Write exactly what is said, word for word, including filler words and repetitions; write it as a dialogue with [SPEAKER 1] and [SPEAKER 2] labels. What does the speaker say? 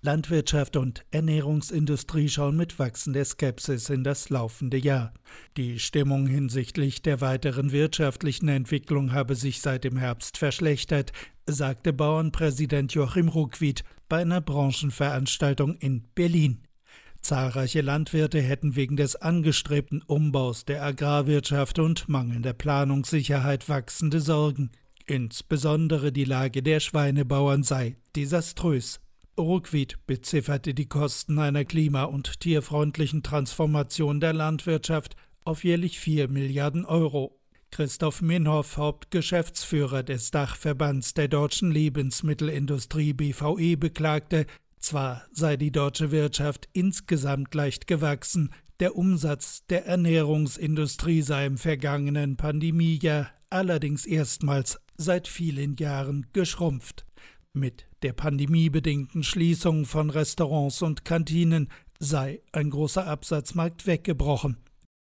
[SPEAKER 1] Landwirtschaft und Ernährungsindustrie schauen mit wachsender Skepsis in das laufende Jahr. Die Stimmung hinsichtlich der weiteren wirtschaftlichen Entwicklung habe sich seit dem Herbst verschlechtert, sagte Bauernpräsident Joachim Ruckwied bei einer Branchenveranstaltung in Berlin. Zahlreiche Landwirte hätten wegen des angestrebten Umbaus der Agrarwirtschaft und mangelnder Planungssicherheit wachsende Sorgen. Insbesondere die Lage der Schweinebauern sei desaströs. Ruckwied bezifferte die Kosten einer klima- und tierfreundlichen Transformation der Landwirtschaft auf jährlich vier Milliarden Euro. Christoph Minhoff, Hauptgeschäftsführer des Dachverbands der deutschen Lebensmittelindustrie B V E, beklagte, zwar sei die deutsche Wirtschaft insgesamt leicht gewachsen, der Umsatz der Ernährungsindustrie sei im vergangenen Pandemiejahr allerdings erstmals seit vielen Jahren geschrumpft. Mit der pandemiebedingten Schließung von Restaurants und Kantinen sei ein großer Absatzmarkt weggebrochen.